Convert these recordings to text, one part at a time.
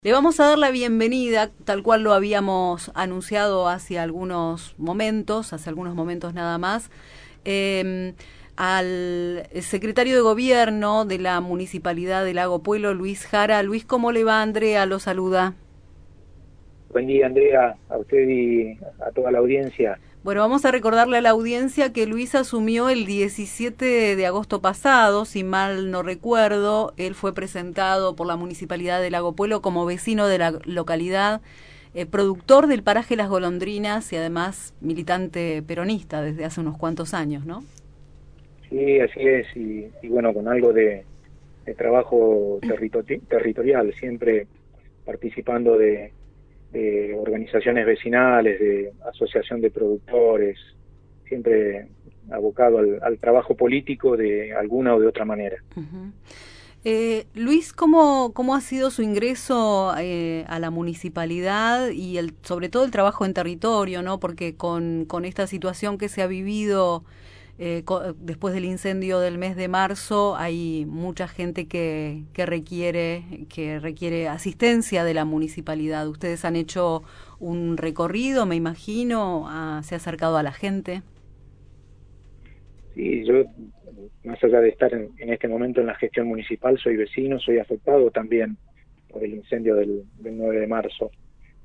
Le vamos a dar la bienvenida, tal cual lo habíamos anunciado hace algunos momentos nada más, al secretario de Gobierno de la Municipalidad de Lago Puelo, Luis Jara. Luis, ¿cómo le va? Andrea lo saluda. Buen día, Andrea, a usted y a toda la audiencia. Bueno, vamos a recordarle a la audiencia que Luis asumió el 17 de agosto pasado, si mal no recuerdo. Él fue presentado por la Municipalidad de Lago Puelo como vecino de la localidad, productor del paraje Las Golondrinas y además militante peronista desde hace unos cuantos años, ¿no? Sí, así es, y bueno, con algo de trabajo territorial, siempre participando de organizaciones vecinales, de asociación de productores, siempre abocado al trabajo político de alguna o de otra manera. Uh-huh. Luis, ¿cómo ha sido su ingreso a la municipalidad y sobre todo el trabajo en territorio, ¿no? Porque con esta situación que se ha vivido después del incendio del mes de marzo, hay mucha gente que requiere asistencia de la municipalidad. Ustedes han hecho un recorrido, me imagino, se ha acercado a la gente. Sí, yo, más allá de estar en este momento en la gestión municipal, soy vecino, soy afectado también por el incendio del 9 de marzo.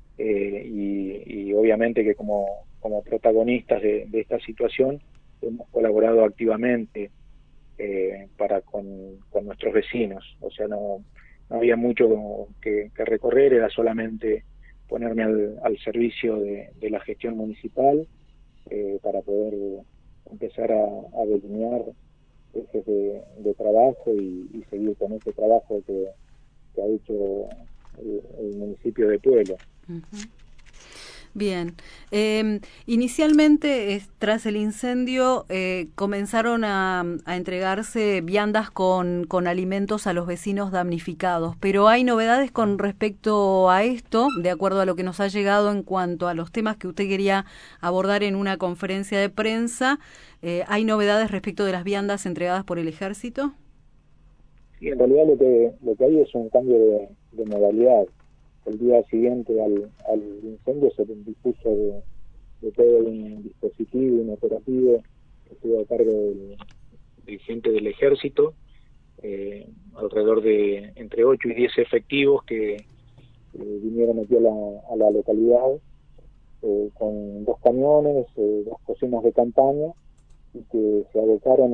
Y obviamente que como protagonistas de esta situación hemos colaborado activamente con nuestros vecinos. O sea, no había mucho que recorrer, era solamente ponerme al servicio de la gestión municipal para poder empezar a delinear ejes de trabajo y seguir con ese trabajo que ha hecho el municipio de Pueblo. Uh-huh. Bien. Inicialmente, tras el incendio, comenzaron a entregarse viandas con alimentos a los vecinos damnificados, pero hay novedades con respecto a esto, de acuerdo a lo que nos ha llegado en cuanto a los temas que usted quería abordar en una conferencia de prensa. ¿Hay novedades respecto de las viandas entregadas por el ejército? Sí, en realidad lo que hay es un cambio de modalidad. El día siguiente al incendio se dispuso de todo un dispositivo, un operativo que estuvo a cargo del gente del ejército, alrededor de entre 8 y 10 efectivos que vinieron aquí a la localidad con dos camiones, dos cocinas de campaña y que se abocaron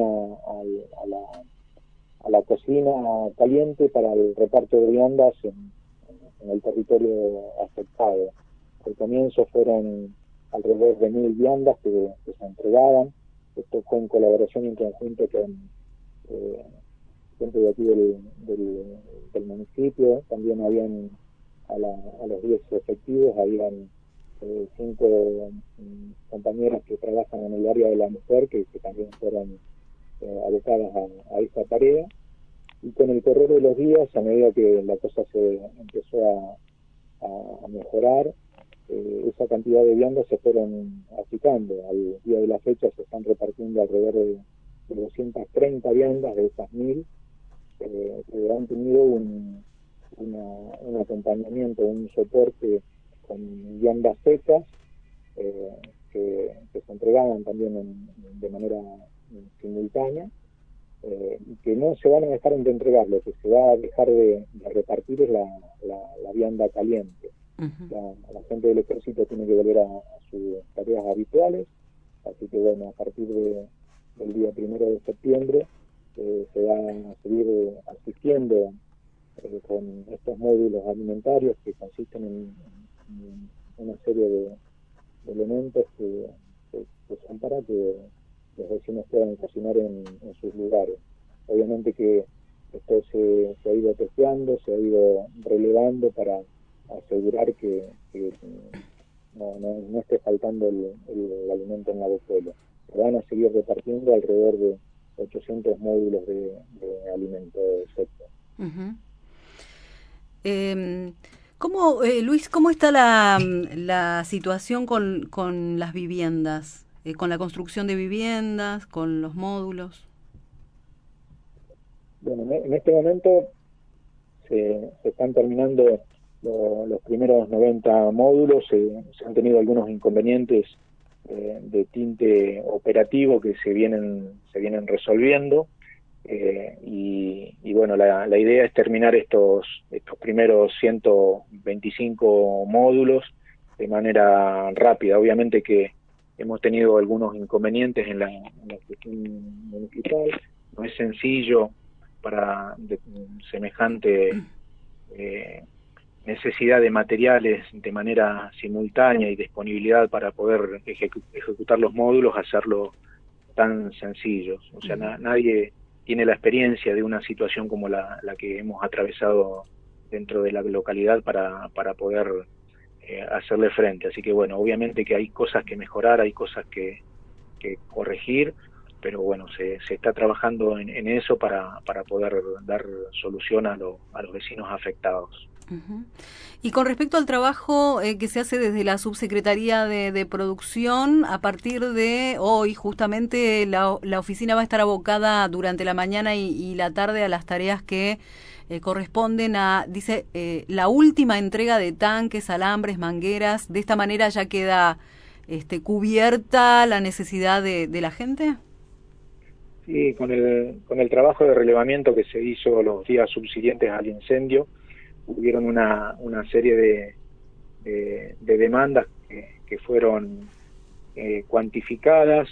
a la cocina caliente para el reparto de viandas en el territorio afectado. Al comienzo fueron alrededor de 1.000 viandas que se entregaban. Esto fue en colaboración y en conjunto con eh, gente de aquí del municipio. También habían a los 10 efectivos, habían 5 compañeras que trabajan en el área de la mujer que también fueron abocadas a esta tarea. Y con el correr de los días, a medida que la cosa se empezó a mejorar, esa cantidad de viandas se fueron aplicando. Al día de la fecha se están repartiendo alrededor de 230 viandas de esas 1.000, que han tenido un acompañamiento, un soporte con viandas secas, que se entregaban también de manera simultánea, y que no se van a dejar de entregar. Lo que se va a dejar de repartir es la vianda caliente. Uh-huh. La gente del ejército tiene que volver a sus tareas habituales, así que bueno, a partir del día 1 de septiembre se va a seguir asistiendo con estos módulos alimentarios que consisten en una serie de elementos que son para que los vecinos puedan cocinar en sus lugares. Obviamente que esto se ha ido testeando, se ha ido relevando para asegurar que no esté faltando el alimento en la Pueblo. Se van a seguir repartiendo alrededor de 800 módulos de alimento seco. Uh-huh. Eh, Luis, cómo está la situación con las viviendas, con la construcción de viviendas, con los módulos? Bueno, en este momento se están terminando los primeros 90 módulos se han tenido algunos inconvenientes de tinte operativo que se vienen resolviendo, y bueno, la idea es terminar estos primeros 125 módulos de manera rápida. Obviamente que hemos tenido algunos inconvenientes en la cuestión municipal. No es sencillo para semejante necesidad de materiales de manera simultánea y disponibilidad para poder ejecutar los módulos, hacerlo tan sencillos. O sea, nadie tiene la experiencia de una situación como la que hemos atravesado dentro de la localidad para poder hacerle frente. Así que bueno, obviamente que hay cosas que mejorar, hay cosas que corregir, pero bueno, se está trabajando en eso para poder dar solución a los vecinos afectados. Uh-huh. Y con respecto al trabajo que se hace desde la Subsecretaría de Producción, a partir de hoy justamente la oficina va a estar abocada durante la mañana y la tarde a las tareas que corresponden a, dice, la última entrega de tanques, alambres, mangueras. De esta manera ya queda cubierta la necesidad de la gente. Sí, con el trabajo de relevamiento que se hizo los días subsiguientes al incendio, hubieron una serie de demandas que fueron cuantificadas,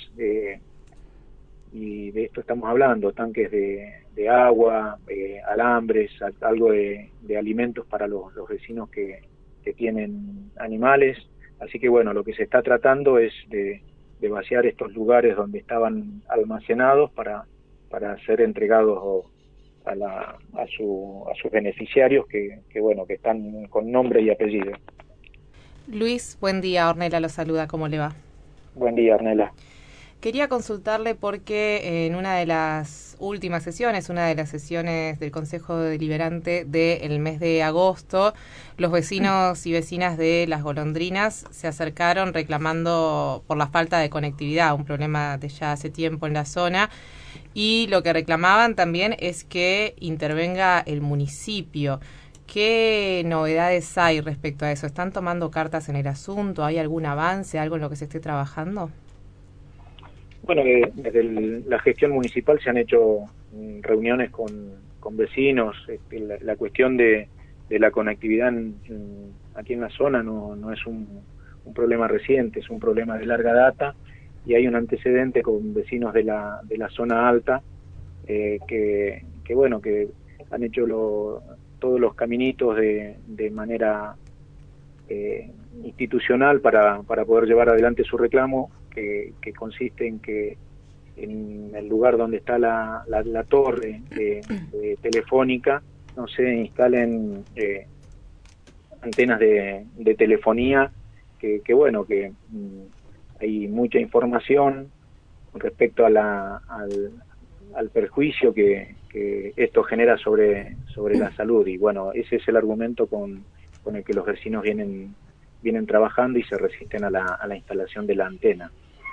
y de esto estamos hablando: tanques de agua, alambres, algo de alimentos para los vecinos que tienen animales. Así que bueno, lo que se está tratando es de vaciar estos lugares donde estaban almacenados para ser entregados a sus beneficiarios que están con nombre y apellido. Luis, buen día. Ornella lo saluda. ¿Cómo le va? Buen día, Ornella. Quería consultarle porque en una de las últimas sesiones, una de las sesiones del Consejo Deliberante del mes de agosto, los vecinos y vecinas de Las Golondrinas se acercaron reclamando por la falta de conectividad, un problema de ya hace tiempo en la zona, y lo que reclamaban también es que intervenga el municipio. ¿Qué novedades hay respecto a eso? ¿Están tomando cartas en el asunto? ¿Hay algún avance, algo en lo que se esté trabajando? Bueno, desde la gestión municipal se han hecho reuniones con vecinos. La cuestión de la conectividad aquí en la zona no es un problema reciente, es un problema de larga data, y hay un antecedente con vecinos de la zona alta que han hecho todos los caminitos de manera institucional para poder llevar adelante su reclamo, que consiste en que en el lugar donde está la torre de telefónica no se instalen antenas de telefonía, que hay mucha información respecto al perjuicio que esto genera sobre la salud, y bueno, ese es el argumento con el que los vecinos vienen trabajando y se resisten a la instalación de la antena.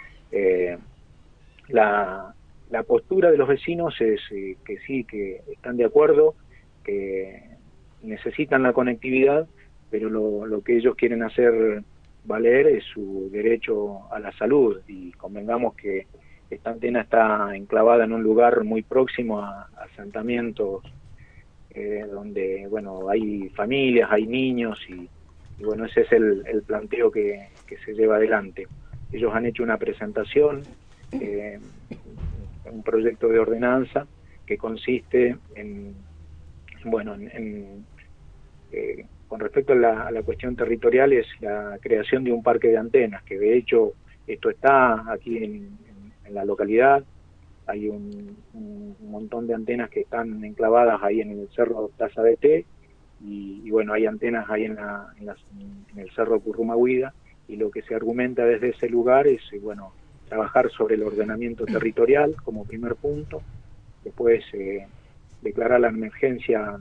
La postura de los vecinos es que sí, que están de acuerdo, que necesitan la conectividad, pero lo que ellos quieren hacer valer es su derecho a la salud, y convengamos que esta antena está enclavada en un lugar muy próximo a asentamientos donde hay familias, hay niños, y bueno, ese es el planteo que se lleva adelante. Ellos han hecho una presentación, un proyecto de ordenanza que consiste con respecto a la cuestión territorial, es la creación de un parque de antenas, que de hecho esto está aquí en la localidad. Hay un montón de antenas que están enclavadas ahí en el Cerro Taza de Té, y bueno, hay antenas ahí en el Cerro Currumahuida, y lo que se argumenta desde ese lugar es trabajar sobre el ordenamiento territorial como primer punto, después declarar la emergencia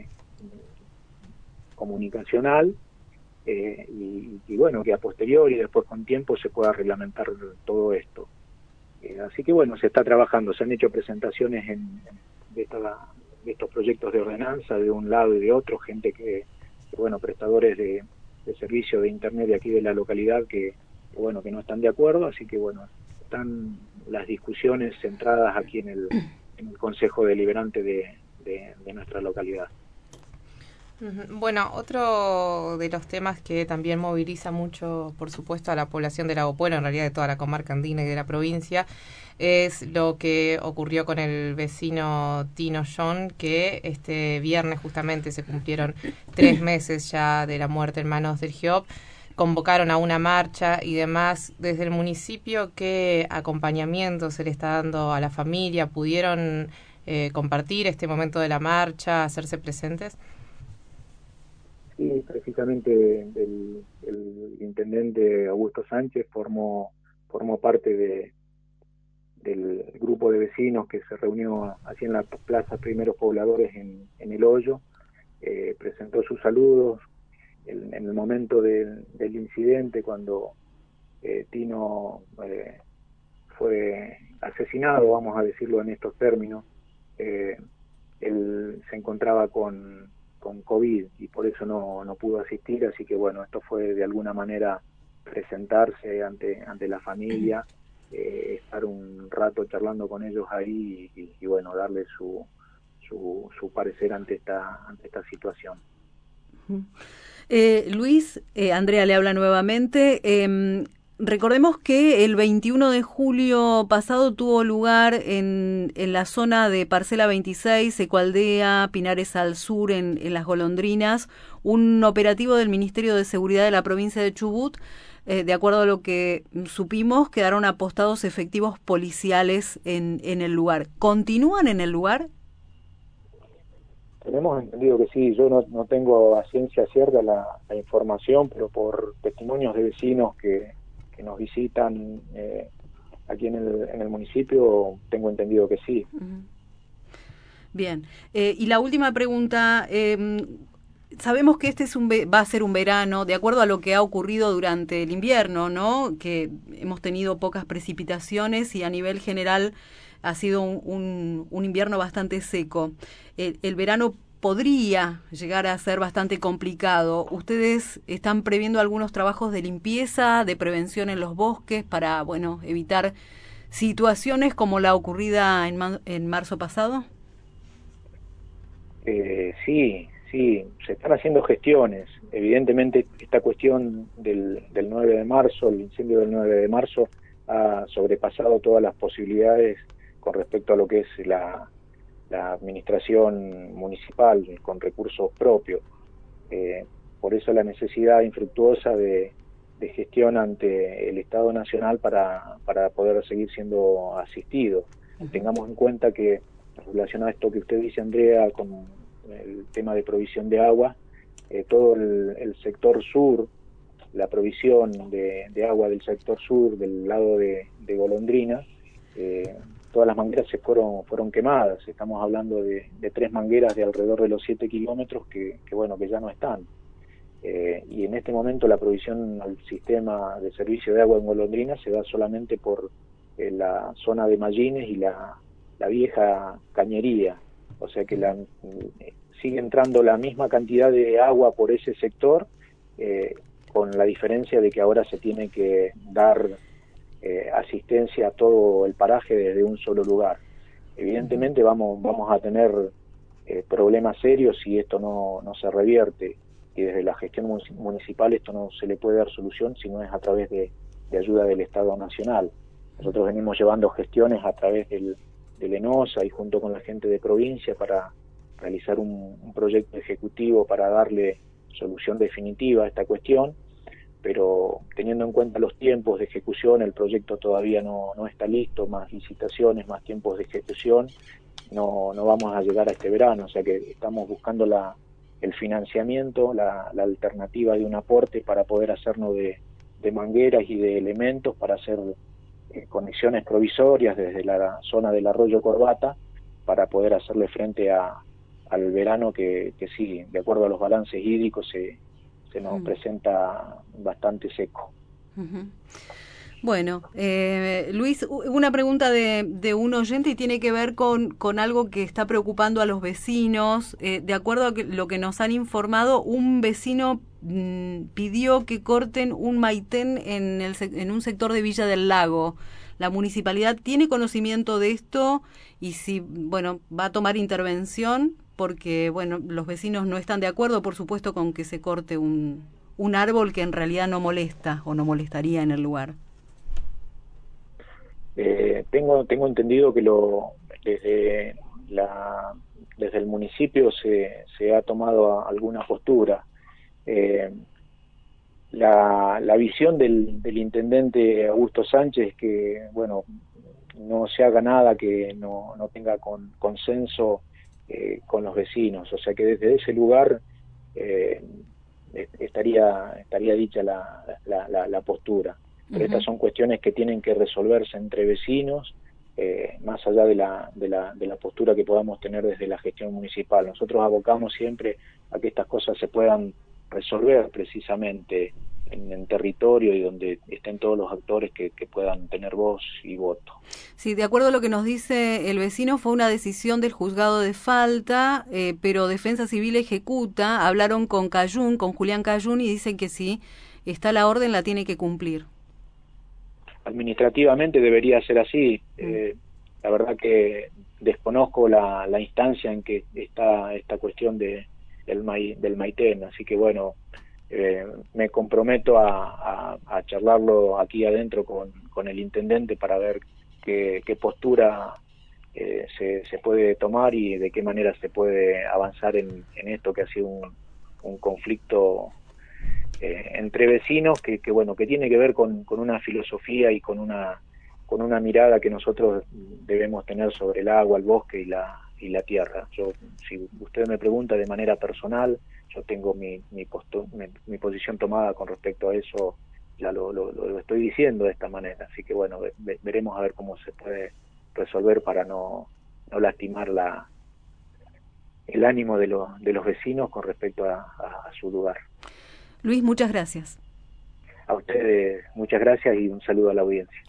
comunicacional, y que a posteriori, después con tiempo, se pueda reglamentar todo esto. Así que se está trabajando, se han hecho presentaciones de estos proyectos de ordenanza de un lado y de otro, gente que bueno, prestadores de servicio de internet de aquí de la localidad que no están de acuerdo, así que bueno, están las discusiones centradas aquí en el Consejo Deliberante de nuestra localidad. Bueno, otro de los temas que también moviliza mucho, por supuesto, a la población de Lago Puelo, en realidad de toda la comarca andina y de la provincia, es lo que ocurrió con el vecino Tino John, que este viernes justamente se cumplieron 3 meses ya de la muerte en manos del GEOP. Convocaron a una marcha y demás. Desde el municipio, ¿qué acompañamiento se le está dando a la familia? ¿Pudieron compartir este momento de la marcha, hacerse presentes? Sí, precisamente el intendente Augusto Sánchez formó parte del grupo de vecinos que se reunió así en la Plaza Primeros Pobladores en El Hoyo, presentó sus saludos en el momento del incidente cuando Tino fue asesinado, vamos a decirlo en estos términos. Él se encontraba con COVID y por eso no pudo asistir, así que bueno, esto fue de alguna manera presentarse ante la familia, estar un rato charlando con ellos ahí y bueno, darle su parecer ante esta situación. Luis, Andrea le habla nuevamente. Recordemos que el 21 de julio pasado tuvo lugar en la zona de Parcela 26, Ecoaldea, Pinares al Sur, en Las Golondrinas, un operativo del Ministerio de Seguridad de la provincia de Chubut. De acuerdo a lo que supimos, quedaron apostados efectivos policiales en el lugar. ¿Continúan en el lugar? Tenemos entendido que sí. Yo no tengo a ciencia cierta la información, pero por testimonios de vecinos que nos visitan aquí en el municipio, tengo entendido que sí. Bien. Y la última pregunta, sabemos que este va a ser un verano, de acuerdo a lo que ha ocurrido durante el invierno, ¿no? Que hemos tenido pocas precipitaciones y a nivel general ha sido un invierno bastante seco. El verano podría llegar a ser bastante complicado. ¿Ustedes están previendo algunos trabajos de limpieza, de prevención en los bosques para, bueno, evitar situaciones como la ocurrida en marzo pasado? Sí, se están haciendo gestiones. Evidentemente esta cuestión del 9 de marzo, el incendio del 9 de marzo, ha sobrepasado todas las posibilidades con respecto a lo que es la administración municipal con recursos propios. Por eso la necesidad infructuosa de gestión ante el Estado Nacional para poder seguir siendo asistido. Tengamos en cuenta que, relacionado a esto que usted dice, Andrea, con el tema de provisión de agua, todo el sector sur, la provisión de agua del sector sur, del lado de Golondrina, todas las mangueras se fueron quemadas. Estamos hablando de 3 mangueras de alrededor de los 7 kilómetros que ya no están. Y en este momento la provisión al sistema de servicio de agua en Golondrina se da solamente por la zona de Mallines y la vieja cañería. O sea que sigue entrando la misma cantidad de agua por ese sector, con la diferencia de que ahora se tiene que dar asistencia a todo el paraje desde un solo lugar. Evidentemente vamos a tener problemas serios si esto no se revierte, y desde la gestión municipal esto no se le puede dar solución si no es a través de ayuda del Estado Nacional. Nosotros venimos llevando gestiones a través del ENOSA y junto con la gente de provincia para realizar un proyecto ejecutivo para darle solución definitiva a esta cuestión, pero teniendo en cuenta los tiempos de ejecución, el proyecto todavía no está listo, más licitaciones, más tiempos de ejecución, no vamos a llegar a este verano. O sea que estamos buscando el financiamiento, la alternativa de un aporte para poder hacernos de mangueras y de elementos para hacer conexiones provisorias desde la zona del arroyo Corbata para poder hacerle frente al verano que sí, de acuerdo a los balances hídricos, se nos presenta bastante seco. Bueno, Luis, una pregunta de un oyente y tiene que ver con algo que está preocupando a los vecinos. De acuerdo a lo que nos han informado, un vecino pidió que corten un maitén en un sector de Villa del Lago. ¿La municipalidad tiene conocimiento de esto? Y si, bueno, va a tomar intervención, porque, bueno, los vecinos no están de acuerdo, por supuesto, con que se corte un árbol que en realidad no molesta o no molestaría en el lugar. Tengo entendido que desde el municipio se ha tomado alguna postura. La visión del intendente Augusto Sánchez es que, bueno, no se haga nada que no tenga consenso con los vecinos, o sea que desde ese lugar estaría dicha la postura. Pero estas son cuestiones que tienen que resolverse entre vecinos, más allá de la postura que podamos tener desde la gestión municipal. Nosotros abocamos siempre a que estas cosas se puedan resolver precisamente en territorio y donde estén todos los actores que puedan tener voz y voto. Sí, de acuerdo a lo que nos dice el vecino, fue una decisión del juzgado de falta, pero Defensa Civil ejecuta. Hablaron con Julián Cayún, y dicen que si está la orden la tiene que cumplir. Administrativamente debería ser así. La verdad que desconozco la instancia en que está esta cuestión del maitén, así que bueno, me comprometo a charlarlo aquí adentro con el intendente para ver qué postura se puede tomar y de qué manera se puede avanzar en esto que ha sido un conflicto entre vecinos que tiene que ver con una filosofía y con una mirada que nosotros debemos tener sobre el agua, el bosque y la tierra. Si usted me pregunta de manera personal, yo tengo mi posición tomada con respecto a eso, ya lo estoy diciendo de esta manera, así que bueno, veremos a ver cómo se puede resolver para no lastimar el ánimo de los vecinos con respecto a su lugar. Luis, muchas gracias. A ustedes muchas gracias y un saludo a la audiencia.